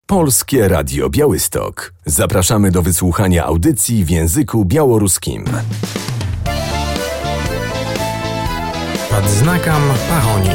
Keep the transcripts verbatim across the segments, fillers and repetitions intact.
Polskie Radio Białystok. Zapraszamy do wysłuchania audycji w języku białoruskim. Pod znakiem Pahoni.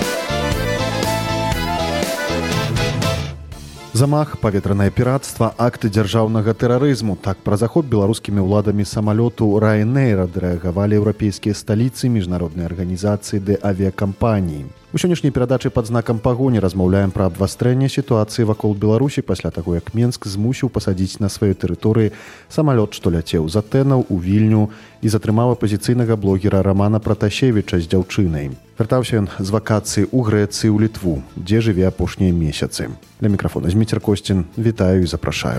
Замах, паветранае пірацтва, акты дзяржаўнага тэрарызму. Так пра захоп беларускімі ўладамі самалёту Ryanair адрэагавалі еўрапейскія сталіцы, міжнародныя арганізацыі ды авіякампаніі. У сённяшняй перадачы пад знакам пагоні размаўляем пра абвастрэнне сітуацыі вакол Беларусі пасля таго, як Менск змусіў пасадзіць на сваёй тэрыторыі самалёт, што ляцеў з Атэнаў у Вільню і затрымаў апазіцыйнага блогера Рамана Пратасевіча з дзяўчынай. Вяртаўся ён з вакацыі ў Грэцыі ў Літву, дзе жыве апошнія месяцы. Для мікрафона Зміцер Косцін, вітаю і запрашаю.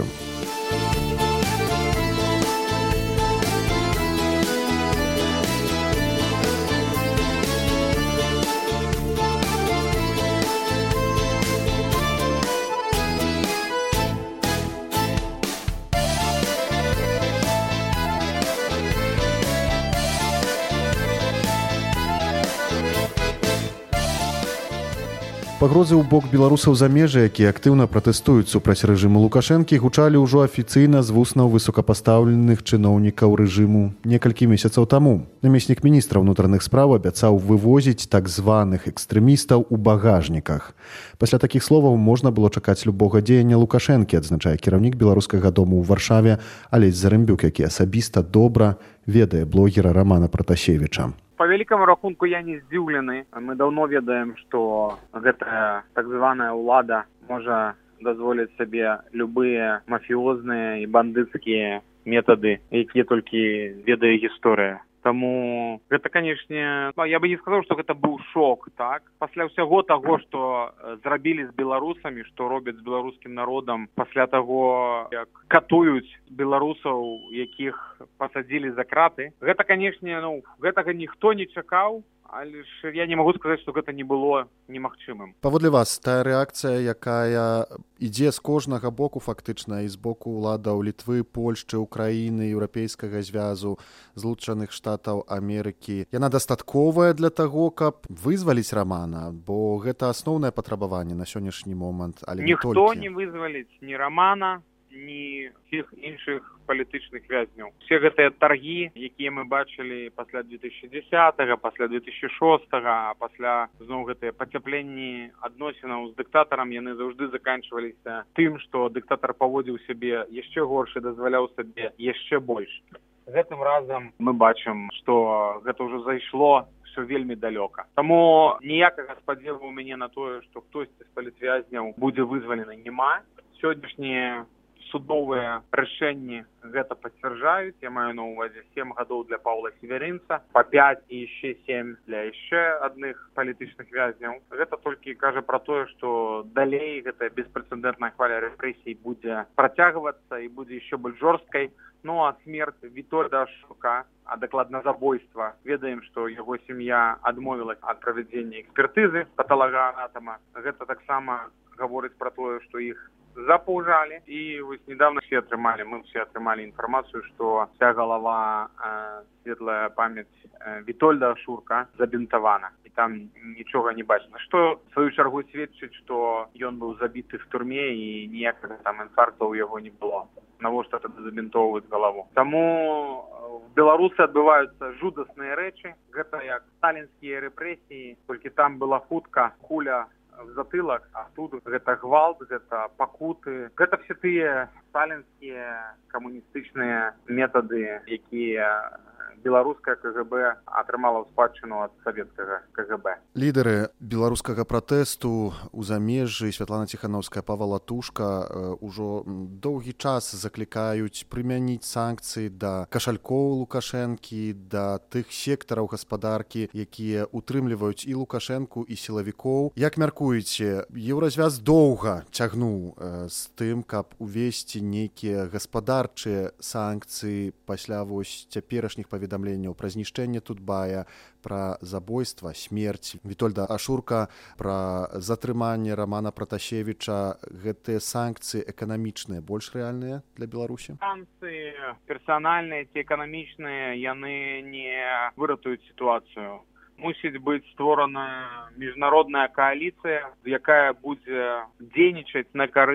Пагрозы ў бок беларусаў замежжа, якія актыўна пратэстуюць супраць рэжыму Лукашэнкі, гучалі ўжо афіцыйна з вуснаў высокапастаўленых чыноўнікаў рэжыму некалькі месяцаў таму. Намеснік міністра ўнутраных спраў абяцаў вывозіць так званых экстрэмістаў у багажніках. Пасля такіх словаў можна было чакаць любога дзеяння Лукашэнкі, адзначае кіраўнік беларускага дому ў Варшаве Алесь Зарымбюк, які асабіста добра ведае блогера Рамана Пратасевіча. По великому рахунку я не здзіўлены. Мы даўно ведаем, што гэтая так званая ўлада можа дазволіць сабе любыя мафіозныя і бандыцкія метады, якія толькі ведае гісторыя. Таму гэта, канешне, ну, я бы не сказаў, што гэта быў шок, так? Пасля ўсяго таго, што зрабілі з беларусамі, што робяць з беларускім народам, пасля таго, як катуюць беларусаў, якіх пасадзілі за краты, гэта, канешне, ну, гэтага ніхто не чакаў, але ж я не магу сказаць, што гэта не было немагчымым. Паводле вас, тая рэакцыя, якая ідзе з кожнага боку фактычна, і з боку ўладаў Літвы, Польшчы, Украіны, Еўрапейскага звязу, Злучаных Штатаў Амерыкі, яна дастатковая для таго, каб вызваліць Рамана, бо гэта асноўнае патрабаванне на сённяшні момант, але не толькі. Ніхто не вызваліць ні Рамана, ні всіх іншых палітычных вязняў. Все гэтыя таргі, якія мы бачылі пасля две тысячи дзесятага, пасля две тысячи шостага, пасля зноў гэтыя пацяпленні адносінаў з дыктатарам, яны заўжды заканчваліся тым, што дыктатар паводзіў сябе яшчэ горш і дазваляў сабе яшчэ больш. Гэтым разам мы бачым, што гэта ўжо зайшло все вельмі далёка. Таму ніякага спадзеву ў мяне на тое, што хтосьці з палітвязняў будзе вызвалены, няма. Сённяшнія судовыя рашэнні гэта пацвярджаюць. Я маю на ўвазе сем гадоў для Паўла Северынца, па пяць і яшчэ сем для яшчэ адных палітычных вязняў. Гэта толькі кажа пра тое, што далей гэтая беспрэцэдэнтная хваля рэпрэсій будзе працягвацца і будзе яшчэ больш жорсткай. Ну а смерць Вітольда Ашука, а дакладна забойства, ведаем, што яго сям'я адмовілася ад правядзення экспертызы патолагоанатама. Гэта таксама гаворыць пра тое, што іх запаўжалі. І вось недавно все атрымалі, мы все атрымалі інфармацыю, што вся галава, э, светлая памяць э, Вітольда Ашурка забінтавана. І там нічога не бачна. Што, в сваю чаргу, сведчыць, што ён быў забіты в турме і ніякага там інфаркта ў яго не было. Навошта тады забінтоўваць галаву? Таму в Беларусі адбываюцца жудасныя рэчы. Гэта як сталінскія рэпрэсіі, толькі там была хутка куля в затылак, а тут гэта гвалт, гэта пакуты. Гэта все тыя сталінскія камуністычныя метады, якія беларускае КГБ атрымала ў спадчыну ад савецкага КГБ. Лідары беларускага пратэсту ў замежжы, Святлана Ціханаўская, Павел Латушка, ўжо доўгі час заклікаюць прымяніць санкцыі да кашалькоў Лукашэнкі, да тых сектараў гаспадаркі, якія утрымліваюць і Лукашэнку, і сілавікоў. Як мяркуеце, Еўразвяз доўга цягнуў з тым, каб увесці нейкія гаспадарчыя санкцыі пасля вось цяперашніх паведамленняў пра знішчэнне Тутбая, пра забойства, смерць Вітольда Ашурка, пра затрыманне Рамана Пратасевіча. Гэтыя санкцыі эканамічныя больш рэальныя для Беларусі? Санкцыі персанальныя ці эканамічныя, яны не выратуюць сітуацыю. Мусіць быць створана міжнародная кааліцыя, якая будзе дзейнічаць на карысць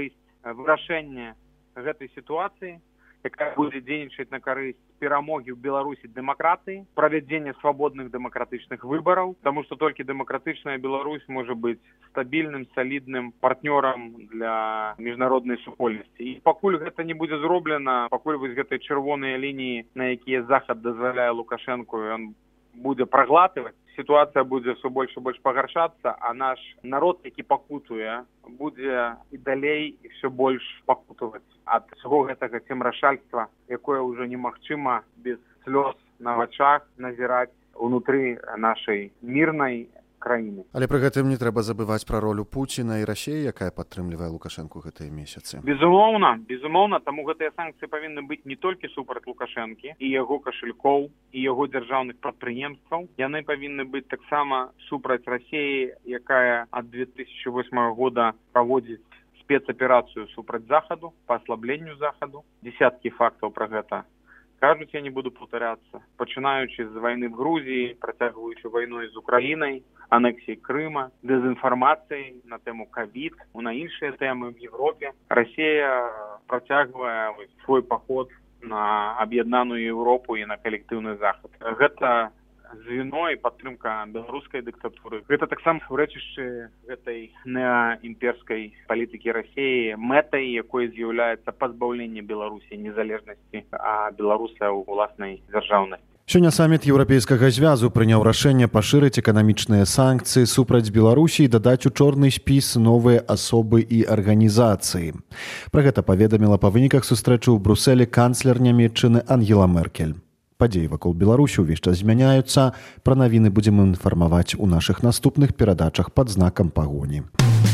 вырашэнне гэтай сітуацыі, якая будзе дзейнічаць на карысць перамогі ў Беларусі дэмакратыі, правядзення свабодных дэмакратычных выбараў, таму што толькі дэмакратычная Беларусь можа быць стабільным, салідным партнёрам для міжнароднай супольнасці. І пакуль гэта не будзе зроблена, пакуль вось гэтай чырвоныя лініі, на якія Захад дазваляе Лукашэнку, ён будзе праглатываць, сітуацыя будзе ўсё больш і больш пагаршацца, а наш народ, які пакутуе, будзе і далей і ўсё больш пакутаваць ад усяго гэтага цемрашальства, якое ўжо немагчыма без слёз на вачах назіраць унутры нашай мірнай краіны. Але пры гэтым не трэба забываць пра ролю Пуціна і Расіі, якая падтрымлівае Лукашэнку гэтыя месяцы. Безумоўна, безумоўна, таму гэтыя санкцыі павінны быць не толькі супраць Лукашэнкі і яго кашалькоў і яго дзяржаўных прадпрыемстваў. Яны павінны быць таксама супраць Расіі, якая ад две тысячи восьмого года праводзіць спецаперацыю супраць Захаду, па аслабленню Захаду. Десяткі фактаў пра гэта кажуць, я не буду паўтарацца. Пачынаючы з вайны в Грузіі, працягваючы вайной з Украінай, анексіяй Крыма, дэзінфармацыяй на тэму ковід, на іншыя тэмы в Европе. Расія працягвае свой паход на аб'яднаную Европу і на калектыўны Захад. Гэта звено і падтрымка беларускай дыктатуры. Гэта таксама рэчышчы гэтай неаімперскай палітыкі Расіі, мэтай якой з'яўляецца пазбаўленне Беларусі незалежнасці, а беларусаў уласнай дзяржаўнасці. Сёння саміт Еўрапейскага звязу прыняў рашэнне пашырыць эканамічныя санкцыі супраць Беларусі і дадаць у чорны спіс новыя асобы і арганізацыі. Пра гэта паведаміла па выніках сустрэчы ў Брусэлі канцлер Нямецчыны Ангела Меркель. Падзеі вакол Беларусі ўвесь час змяняюцца. Пра навіны будзем інфармаваць у нашых наступных перадачах пад знакам пагоні.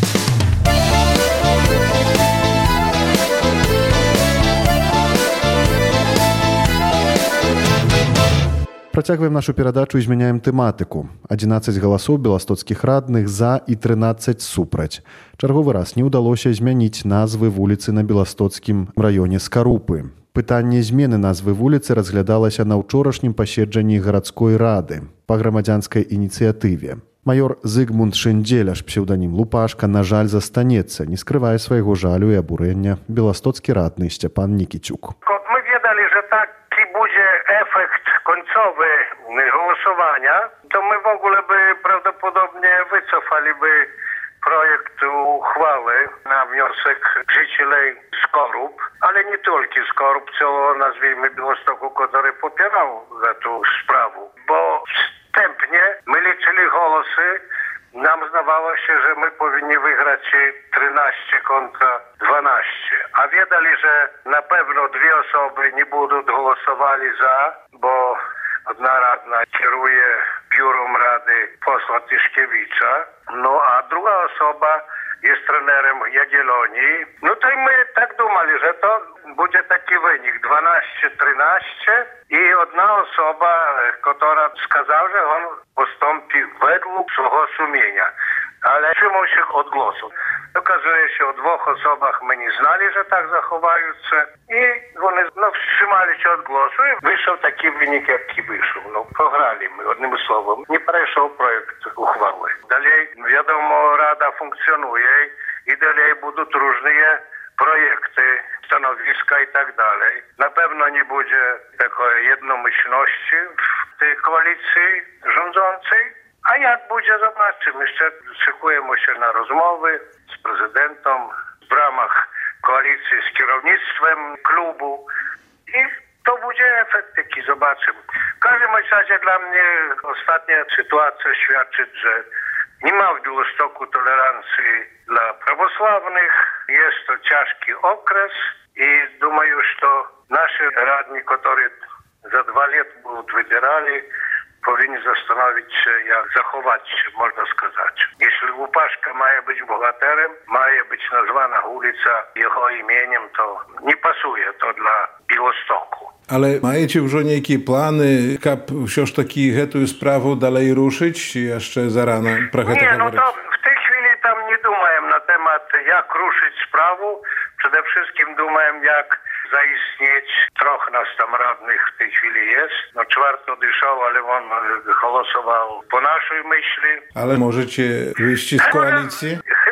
Працягваем нашу перадачу і змяняем тэматыку. адзінаццаць галасоў беластоцкіх радных за і трынаццаць супраць. Чарговы раз не ўдалося змяніць назвы вуліцы на беластоцкім раёне Скарупы. Пытанне змены назвы вуліцы разглядалася на ўчорашнім паседжанні гарадской рады па грамадзянскай ініцыятыве. Маёр Зыгмунд Шэндзеляш, псеўданім Лупашка, на жаль, застанецца, не скрывае свайго жалю і абурэння беластоцкі радны Сцяпан Нікіцюк. Каб мы ведалі, że taki będzie efekt końcowy głosowania, to my w ogóle by prawdopodobnie wycofali by projekt uchwały na wniosek życzelej Skorup, ale nie tylko Skorup, co nazwijmy Białostoku, który popierał tę sprawę, bo wstępnie my liczyli głosy, nam zdawało się, że my powinni wygrać trzynaście kontra dwanaście, a wiedzieli, że na pewno dwie osoby nie będą głosowali za, bo jedna radna kieruje biurem rady posła Tyszkiewicza, no a druga osoba jest trenerem Jagiellonii. No to i my tak dumali, że to będzie taki wynik dwanaście trzynaście i jedna osoba, która skazała, że on postąpi według swojego sumienia, ale trzymał się od głosu. Okazuje się, o dwóch osobach my nie znali, że tak zachowają się i one no, wstrzymali się od głosu i wyszedł taki wynik, jaki wyszedł. No, pograli my, jednym słowem. Nie przeszedł projekt uchwały. Dalej, wiadomo, Rada funkcjonuje i dalej będą różne projekty, stanowiska i tak dalej. Na pewno nie będzie takiej jednomyślności w tej koalicji rządzącej. A jak będzie, zobaczymy. Jeszcze szykujemy się na rozmowy z prezydentem w ramach koalicji z kierownictwem klubu i to będzie efekt taki, zobaczymy. W każdym razie dla mnie ostatnia sytuacja świadczy, że nie ma w Białymstoku tolerancji dla prawosławnych. Jest to ciężki okres i думаю, że nasi radni, którzy za dwa lata będą wybierali, powinni zastanowić się, jak zachować się, można сказать. Jeśli Łupaszka ma być bohaterem, ma być nazwana ulica jego imieniem, to nie pasuje to dla Białegostoku. Ale маєте вже які плани, як все ж таки гэтую справу dalej ruszyć, czy jeszcze za rano про гэта Nie, no говорить? to w tej chwili tam nie думаем na temat, jak ruszyć sprawę. Przede wszystkim думаем, jak zaistnieć. Trochę nas tam radnych w tej chwili jest. No czwarty odeszł, ale on głosował po naszej myśli. Ale możecie wyjść z koalicji? Chyba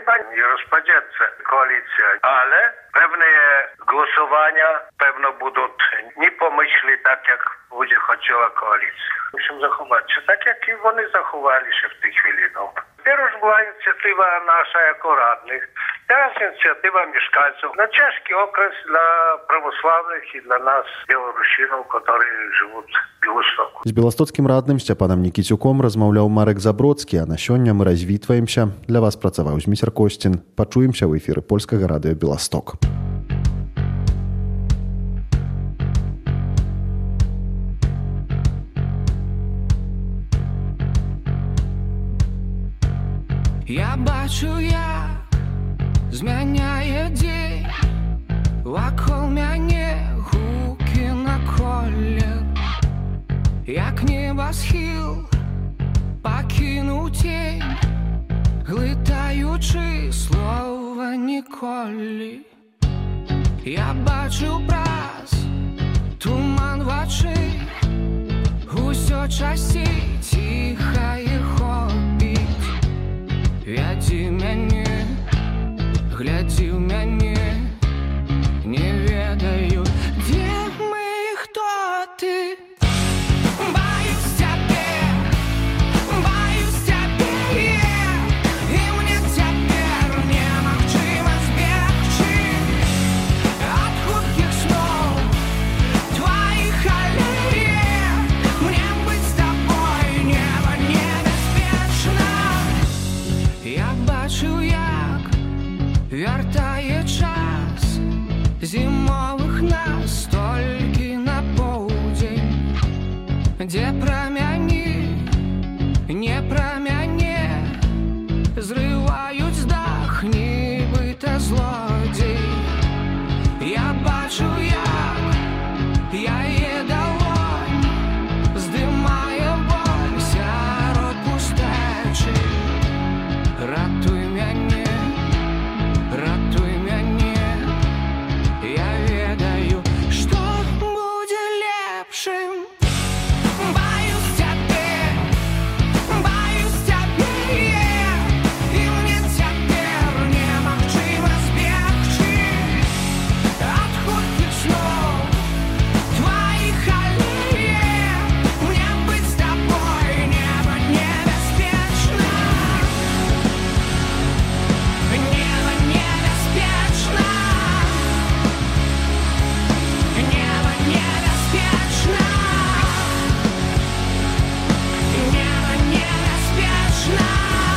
rozpadziаться koalicja, ale pewne głosowania pewno będą nie pomyśli tak, jak będzie chciała koalicja. Musimy zachować się tak, jak i oni zachowali się w tej chwili. No. Teraz była inicjatywa nasza jako radnych, teraz inicjatywa mieszkańców. No ciężki okres dla prawosławnych i dla nas, Białorusinów, którzy żyją w Białymstoku. З беластоцкім радным Сцяпанам Нікіцюком размаўляў Марек Забродскі, а на сёння мы развітваемся. Для вас працаваў Зміцер Косцін. Пачуемся ў эфіры польскага радыё Беласток. Я бачу, як змяняе дзень, вакол мяне гукі на колер, як небасхіл пакінуў тень, глытаючы слова ніколі. Я бачу праз туман вачэй, усё часцей ціха і хопіць. Вядзі мяне, глядзі ў мяне, не ведаю, дзе мы, хто ты. Баюсь цябе, баюсь цябе, і мне цяпер немагчыма збегчы ад хуткіх сноў тваіх алей. Мне быць з табой неба небяспечна. Я бачу, як вяртае час зімовых настолькі на поўдзень, дзе пра мяне, не пра мяне, зрываюць дах, нібыта злодзей. Я бачу, як яе далонь здымае боль сярод пустэчы. Ратуй мяне, ратуй мяне, я ведаю, што будзе лепшым. Баюсь цябе, баюсь цябе, і мне цяпер немагчыма збегчы ад хуткіх сноў тваіх алей. Мне быць з табой неба небяспечна. Небо небяспечна. Небо небяспечна. Небо небяспечна.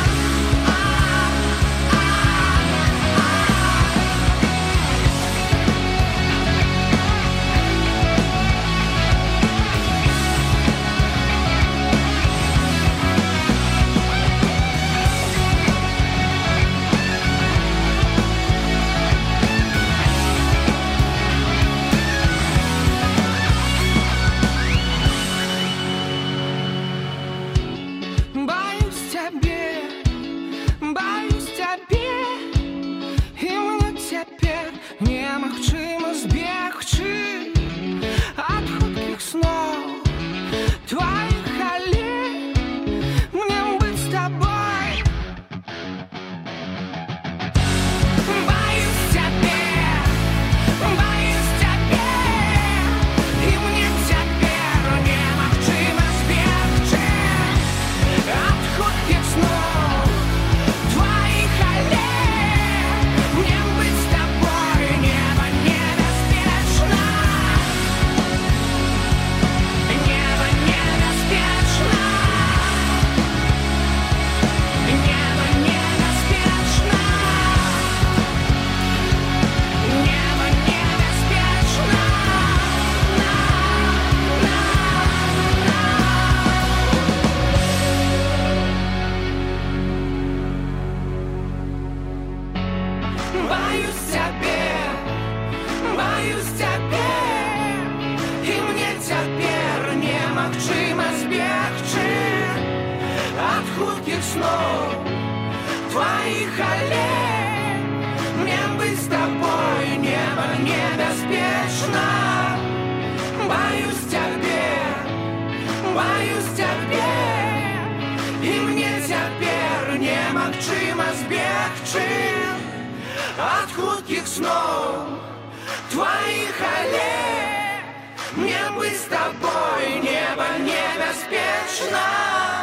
Баюсь цябе, баюсь цябе, і мне цяпер немагчыма збегчы ад хуткіх сноў тваіх алей. Мне быць з табой. Баюсь цябе, баюсь цябе, і мне цяпер немагчыма збегчы ад хуткіх сноў тваіх алей. Мне быць з табой, неба небяспечна. Неба небяспечна. Неба небяспечна. Неба небяспечна. Баюсь цябе, баюсь цябе, і мне цяпер немагчыма збегчы ад хуткіх сноў тваіх алей. Мне быць з табой неба небяспечна. Баюсь цябе, баюсь цябе, і мне цяпер немагчыма збегчы от хутких снов твоих аллей. Мне быть с тобой, небо небеспечно.